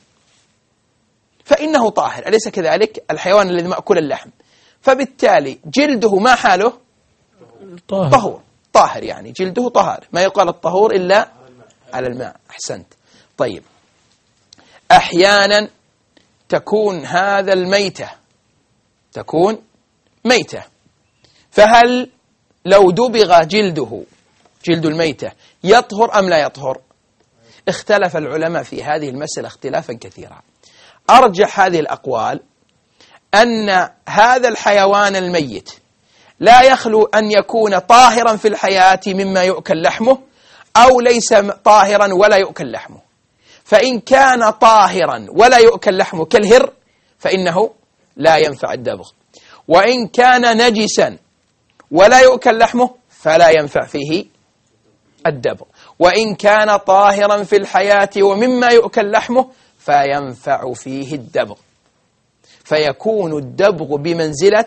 Speaker 2: فإنه طاهر، أليس كذلك؟ الحيوان الذي مأكل اللحم، فبالتالي جلده ما حاله؟
Speaker 3: طاهر.
Speaker 2: طهور، طاهر، يعني جلده طهار، ما يقال الطهور إلا على الماء. أحسنت. طيب، أحيانا تكون هذا الميتة تكون ميتة، فهل لو دبغ جلده جلد الميتة يطهر أم لا يطهر؟ اختلف العلماء في هذه المسألة اختلافا كثيرا. أرجح هذه الأقوال أن هذا الحيوان الميت لا يخلو أن يكون طاهرا في الحياة مما يؤكل لحمه، أو ليس طاهرا ولا يؤكل لحمه. فإن كان طاهرا ولا يؤكل لحمه كالهر فإنه لا ينفع الدبغ، وإن كان نجسا ولا يؤكل لحمه فلا ينفع فيه الدبغ، وإن كان طاهرا في الحياة ومما يؤكل لحمه فينفع فيه الدبغ. فيكون الدبغ بمنزلة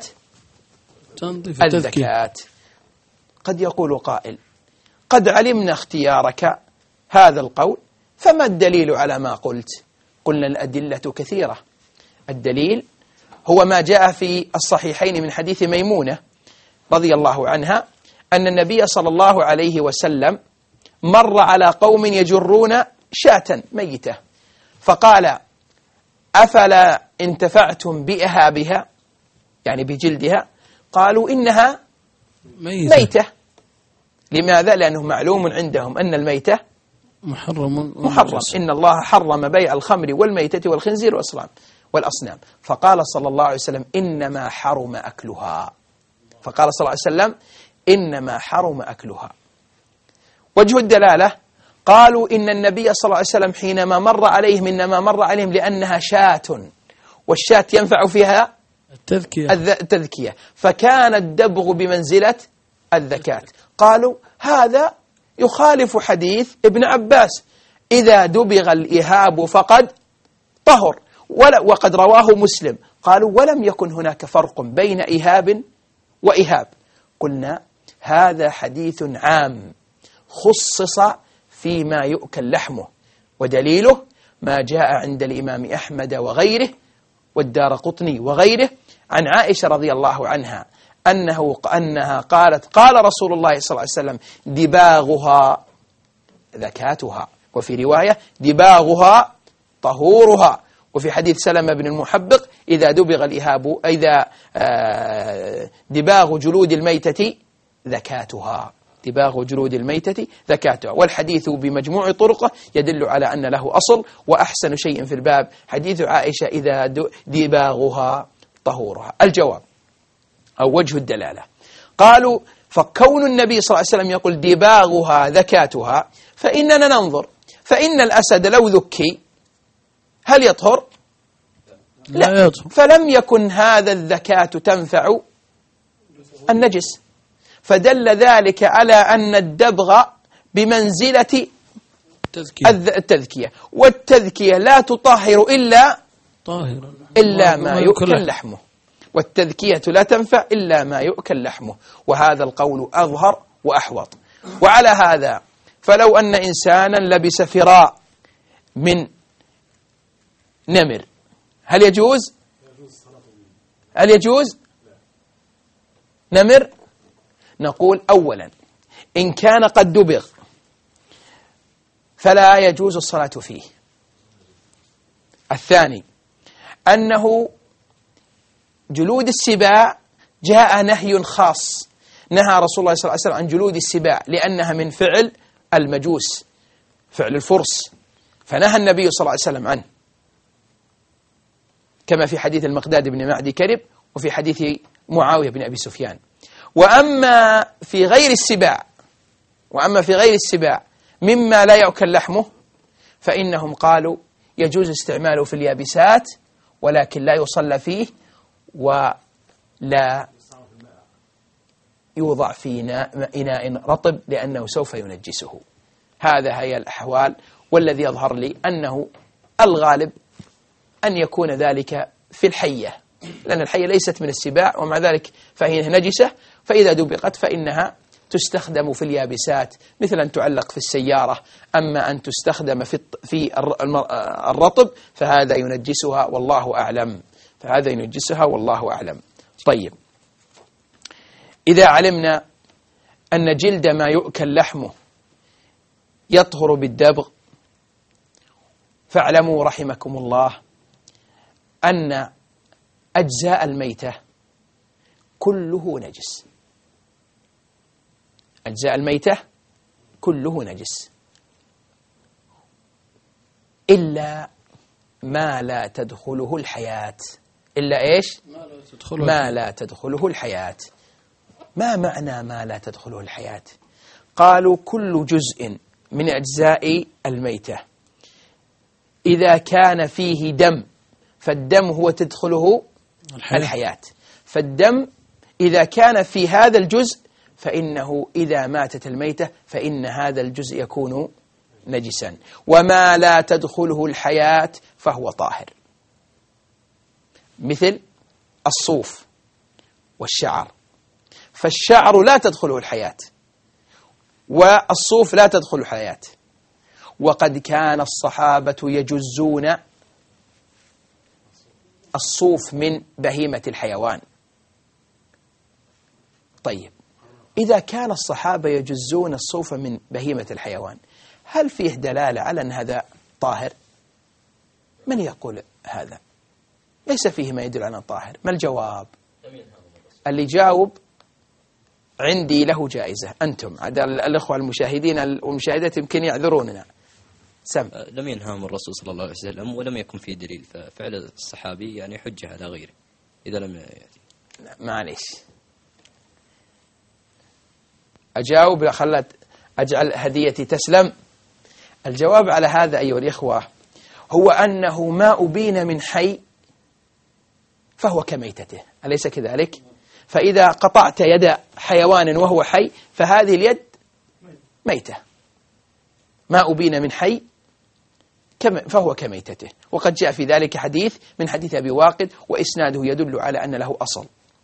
Speaker 2: الزكاة. قد يقول قائل قد علمنا اختيارك هذا القول، فما الدليل على ما قلت؟ قلنا الأدلة كثيرة. الدليل هو ما جاء في الصحيحين من حديث ميمونة رضي الله عنها أن النبي صلى الله عليه وسلم مر على قوم يجرون شاة ميتة، فقال أفلا انتفعتم بإهابها، يعني بجلدها؟ قالوا إنها ميتة, ميتة. لماذا؟ لأنه معلوم عندهم أن الميتة
Speaker 3: محرم
Speaker 2: محرم إن الله حرم بيع الخمر والميتة والخنزير والأصنام والأصنام فقال صلى الله عليه وسلم إنما حرم أكلها. فقال صلى الله عليه وسلم إنما حرم أكلها. وجه الدلالة قالوا إن النبي صلى الله عليه وسلم حينما مر عليهم إنما مر عليهم لأنها شاة، والشاة ينفع فيها
Speaker 3: التذكية,
Speaker 2: التذكية، فكان الدبغ بمنزلة الذكاة. قالوا هذا يخالف حديث ابن عباس إذا دبغ الإهاب فقد طهر، وقد رواه مسلم. قالوا ولم يكن هناك فرق بين إهاب وإهاب. قلنا هذا حديث عام خصص فيما يؤكل لحمه، ودليله ما جاء عند الإمام أحمد وغيره والدارقطني وغيره عن عائشة رضي الله عنها أنه أنها قالت قال رسول الله صلى الله عليه وسلم دباغها ذكاتها، وفي رواية دباغها طهورها، وفي حديث سلمة بن المحبق إذا دبغ الإهاب إذا دباغ جلود الميتة ذكاتها، دباغ جلود الميتة ذكاتها. والحديث بمجموع طرقه يدل على أن له أصل. وأحسن شيء في الباب حديث عائشة إذا دباغها طهورها. الجواب أو وجه الدلالة، قالوا فكون النبي صلى الله عليه وسلم يقول دباغها ذكاتها فإننا ننظر، فإن الأسد لو ذكي هل يطهر؟ لا, لا يطهر. فلم يكن هذا الذكاة تنفع النجس، فدل ذلك على أن الدبغ بمنزلة التذكية، والتذكية لا تطهر إلا طاهرا إلا ما يؤكل لحمه، والتذكية لا تنفع إلا ما يؤكل لحمه، وهذا القول أظهر وأحوط. وعلى هذا فلو أن إنسانا لبس فراء من نمر هل يجوز؟ هل يجوز؟ نمر؟ نقول أولا إن كان قد دبغ فلا يجوز الصلاة فيه. الثاني أنه جلود السباع جاء نهي خاص، نهى رسول الله صلى الله عليه وسلم عن جلود السباع لأنها من فعل المجوس، فعل الفرس، فنهى النبي صلى الله عليه وسلم عنه، كما في حديث المقداد بن معدي كرب وفي حديث معاوية بن أبي سفيان. وأما في غير السباع وأما في غير السباع مما لا يؤكل لحمه فإنهم قالوا يجوز استعماله في اليابسات ولكن لا يصلى فيه ولا يوضع في إناء رطب لأنه سوف ينجسه. هذا هي الأحوال، والذي يظهر لي أنه الغالب أن يكون ذلك في الحية، لأن الحية ليست من السباع ومع ذلك فهي نجسة، فإذا دبقت فإنها تستخدم في اليابسات مثل أن تعلق في السيارة. أما أن تستخدم في في الرطب فهذا ينجسها والله أعلم، فهذا ينجسها والله أعلم. طيب، إذا علمنا أن جلد ما يؤكل لحمه يطهر بالدبغ فاعلموا رحمكم الله أن أجزاء الميتة كله نجس، أجزاء الميتة كله نجس إلا ما لا تدخله الحياة. إلا إيش؟ ما لا تدخله, ما لا تدخله الحياة. ما معنى ما لا تدخله الحياة؟ قالوا كل جزء من أجزاء الميتة إذا كان فيه دم فالدم هو تدخله الحياة, الحياة. فالدم إذا كان في هذا الجزء فإنه إذا ماتت الميتة فإن هذا الجزء يكون نجسا، وما لا تدخله الحياة فهو طاهر، مثل الصوف والشعر، فالشعر لا تدخله الحياة والصوف لا تدخل الحياة. وقد كان الصحابة يجزون الصوف من بهيمة الحيوان. طيب، إذا كان الصحابة يجزون الصوف من بهيمة الحيوان هل فيه دلالة على أن هذا طاهر؟ من يقول هذا؟ ليس فيه ما يدل على طاهر. ما الجواب؟ اللي جاوب عندي له جائزة. أنتم عدا الأخوة المشاهدين والمشاهدات يمكن يعذروننا. سم.
Speaker 5: لم ينهاهم الرسول صلى الله عليه وسلم ولم يكن فيه دليل، ففعل الصحابي يعني حجة على غيره إذا لم يأتي.
Speaker 2: معليش أجاوب، خلت أجعل هديتي تسلم. الجواب على هذا أيها الإخوة هو أنه ما أبين من حي فهو كميتته، أليس كذلك؟ فإذا قطعت يد حيوان وهو حي فهذه اليد ميتة، ما أبين من حي فهو كميتته. وقد جاء في ذلك حديث من حديث أبي واقد وإسناده يدل على أن له أصل.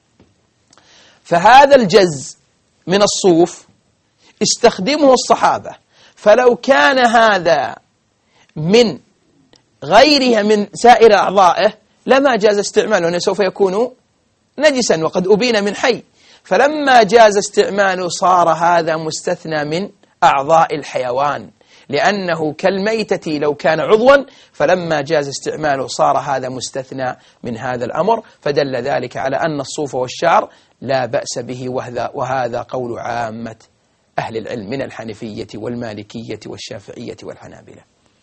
Speaker 2: فهذا الجز من الصوف استخدمه الصحابة، فلو كان هذا من غيرها من سائر أعضائه لما جاز استعماله، لأنه سوف يكون نجسا وقد أبين من حي. فلما جاز استعماله صار هذا مستثنى من أعضاء الحيوان، لأنه كالميتة لو كان عضوا، فلما جاز استعماله صار هذا مستثنى من هذا الأمر، فدل ذلك على أن الصوف والشعر لا بأس به، وهذا قول عامة أهل العلم من الحنفية والمالكية والشافعية والحنابلة.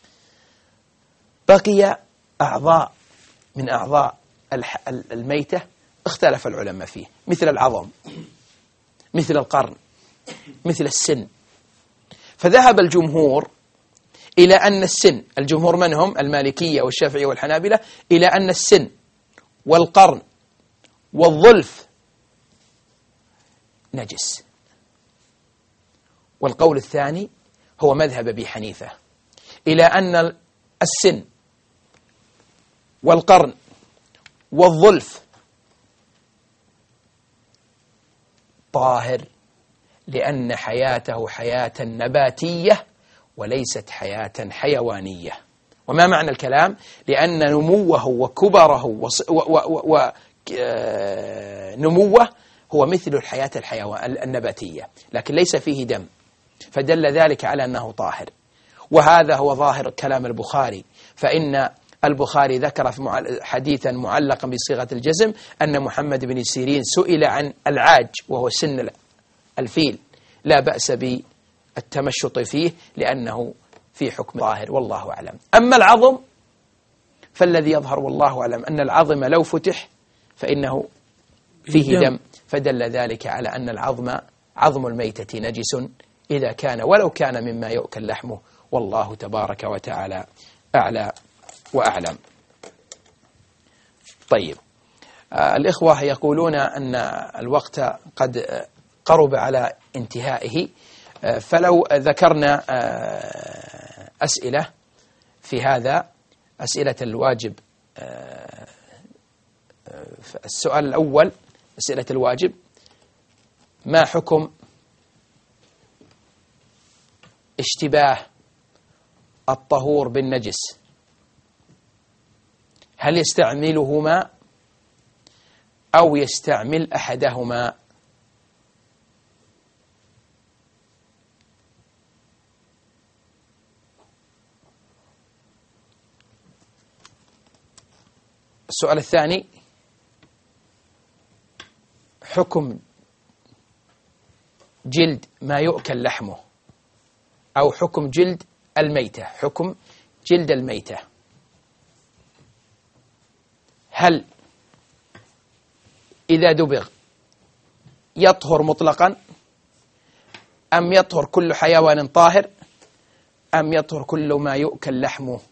Speaker 2: بقي أعضاء من أعضاء الميتة اختلف العلماء فيه، مثل العظم، مثل القرن، مثل السن. فذهب الجمهور إلى أن السن، الجمهور من هم؟ المالكية والشافعية والحنابلة، إلى أن السن والقرن والظلف نجس. والقول الثاني هو مذهب أبي حنيفة، إلى أن السن والقرن والظلف طاهر، لأن حياته حياة نباتية وليست حياة حيوانية. وما معنى الكلام؟ لأن نموه وكبره ونموه هو مثل الحياة الحيوان النباتية، لكن ليس فيه دم، فدل ذلك على أنه طاهر. وهذا هو ظاهر كلام البخاري، فإن البخاري ذكر في حديثا معلقا بصيغة الجزم أن محمد بن سيرين سئل عن العاج وهو سن الفيل، لا بأس بالتمشط فيه لأنه في حكم ظاهر، والله أعلم. أما العظم فالذي يظهر والله أعلم أن العظم لو فتح فإنه فيه دم، فدل ذلك على أن العظم عظم الميتة نجس إذا كان ولو كان مما يؤكل لحمه، والله تبارك وتعالى أعلى وأعلم. طيب، آه الإخوة يقولون أن الوقت قد قرب على انتهائه، آه فلو ذكرنا آه أسئلة في هذا، أسئلة الواجب. آه السؤال الأول، أسئلة الواجب: ما حكم اشتباه الطهور بالنجس؟ هل يستعملهما أو يستعمل أحدهما؟ السؤال الثاني: حكم جلد ما يؤكل لحمه، أو حكم جلد الميتة، حكم جلد الميتة، هل إذا دبغ يطهر مطلقا، أم يطهر كل حيوان طاهر، أم يطهر كل ما يؤكل لحمه؟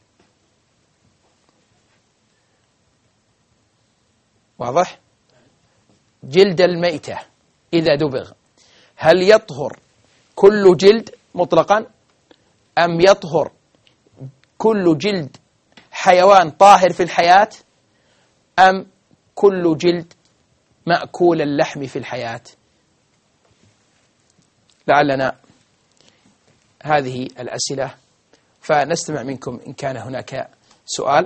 Speaker 2: واضح؟ جلد الميتة إذا دبغ هل يطهر كل جلد مطلقا، أم يطهر كل جلد حيوان طاهر في الحياة، أم كل جلد مأكول اللحم في الحياة؟ لعلنا هذه الأسئلة، فنستمع منكم إن كان هناك سؤال.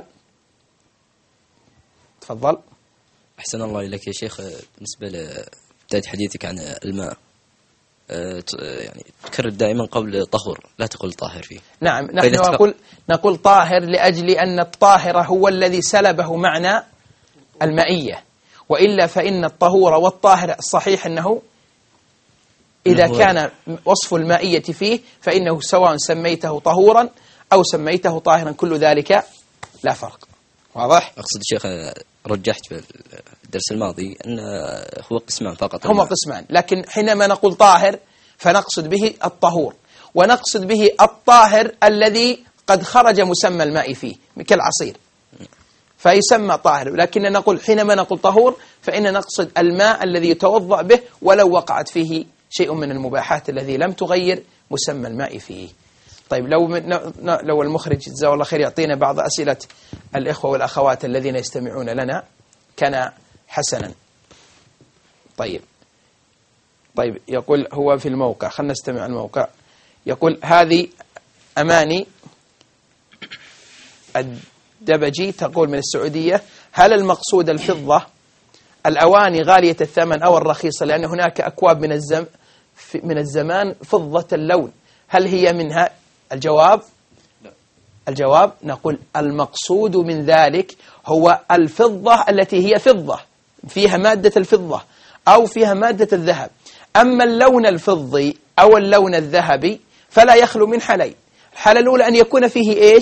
Speaker 2: تفضل.
Speaker 5: أحسن الله إليك يا شيخ. بالنسبة لبداية حديثك عن الماء، يعني تكرر دائما قبل طهور، لا تقول طاهر فيه.
Speaker 2: نعم، نحن نقول نقول طاهر لأجل أن الطاهر هو الذي سلبه معنى المائية، وإلا فإن الطهور والطاهر الصحيح أنه إذا كان وصف المائية فيه فإنه سواء سميته طهورا أو سميته طاهرا كل ذلك لا فرق. واضح؟
Speaker 5: أقصد شيخ، رجحت في الدرس الماضي أن هو قسمان فقط.
Speaker 2: هما قسمان، لكن حينما نقول طاهر فنقصد به الطهور، ونقصد به الطاهر الذي قد خرج مسمى الماء فيه كالعصير، فيسمى طاهر. لكن نقول حينما نقول طهور فإن نقصد الماء الذي يتوضأ به ولو وقعت فيه شيء من المباحات الذي لم تغير مسمى الماء فيه. طيب، لو لو المخرج جزاه الله خير يعطينا بعض أسئلة الإخوة والأخوات الذين يستمعون لنا كان حسنا. طيب طيب يقول هو في الموقع، خلنا نستمع الموقع. يقول: هذه أماني الدبجي تقول من السعودية: هل المقصود الفضة الأواني غالية الثمن أو الرخيصة؟ لأن هناك أكواب من الزم من الزمان فضة اللون، هل هي منها الجواب الجواب نقول المقصود من ذلك هو الفضة التي هي فضة فيها مادة الفضة أو فيها مادة الذهب. أما اللون الفضي أو اللون الذهبي فلا يخلو من حالين. الحالة الأولى أن يكون فيه إيش؟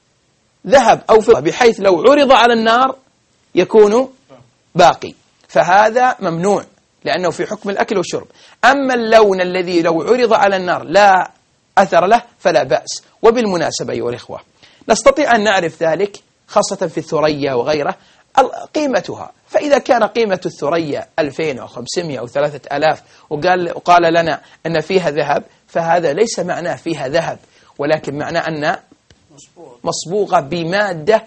Speaker 2: ذهب أو فضة، بحيث لو عرض على النار يكون باقي، فهذا ممنوع لأنه في حكم الأكل والشرب. أما اللون الذي لو عرض على النار لا أثر له فلا بأس. وبالمناسبة أيها الإخوة نستطيع أن نعرف ذلك خاصة في الثريا وغيره قيمتها. فإذا كان قيمة الثريا ألفين أو خمسمائة أو ثلاثة آلاف وقال, وقال لنا أن فيها ذهب، فهذا ليس معناه فيها ذهب، ولكن معناه أن مصبوغة بمادة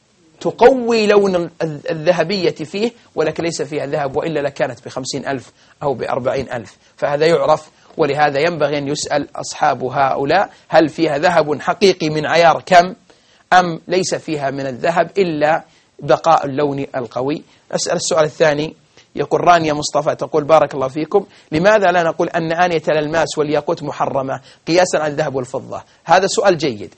Speaker 2: تقوي لون الذهبية فيه، ولكن ليس فيها ذهب، وإلا لكانت بخمسين ألف أو بأربعين ألف. فهذا يعرف، ولهذا ينبغي أن يسأل أصحاب هؤلاء هل فيها ذهب حقيقي من عيار كم، أم ليس فيها من الذهب إلا بقاء اللون القوي. أسأل السؤال الثاني. يقول رانيا مصطفى تقول بارك الله فيكم، لماذا لا نقول أن آنية الألماس والياقوت محرمة قياسا على الذهب والفضة؟ هذا سؤال جيد.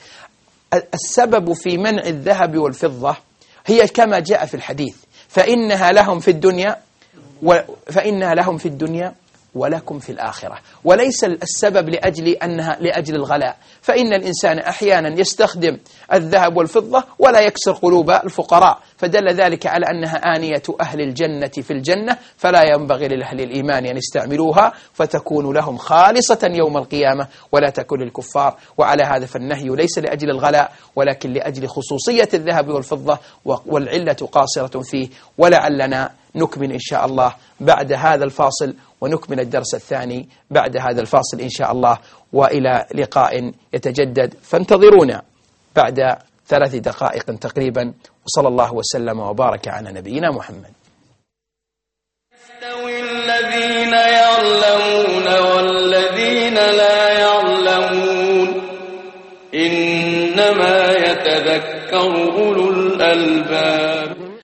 Speaker 2: السبب في منع الذهب والفضة هي كما جاء في الحديث، فإنها لهم في الدنيا و... فإنها لهم في الدنيا ولكم في الآخرة، وليس السبب لأجل أنها لأجل الغلاء. فإن الإنسان أحيانا يستخدم الذهب والفضة ولا يكسر قلوب الفقراء، فدل ذلك على أنها آنية أهل الجنة في الجنة، فلا ينبغي لأهل الإيمان أن يستعملوها فتكون لهم خالصة يوم القيامة ولا تكون للكفار. وعلى هذا فالنهي ليس لأجل الغلاء ولكن لأجل خصوصية الذهب والفضة، والعلة قاصرة فيه. ولعلنا نكمل إن شاء الله بعد هذا الفاصل، ونكمل الدرس الثاني بعد هذا الفاصل إن شاء الله. وإلى لقاء يتجدد، فانتظرونا بعد ثلاث دقائق تقريبا. وصلى الله وسلم وبارك على نبينا محمد.
Speaker 6: يستوي الذين يعلمون والذين لا يعلمون، إنما يتذكر أولو الألباب.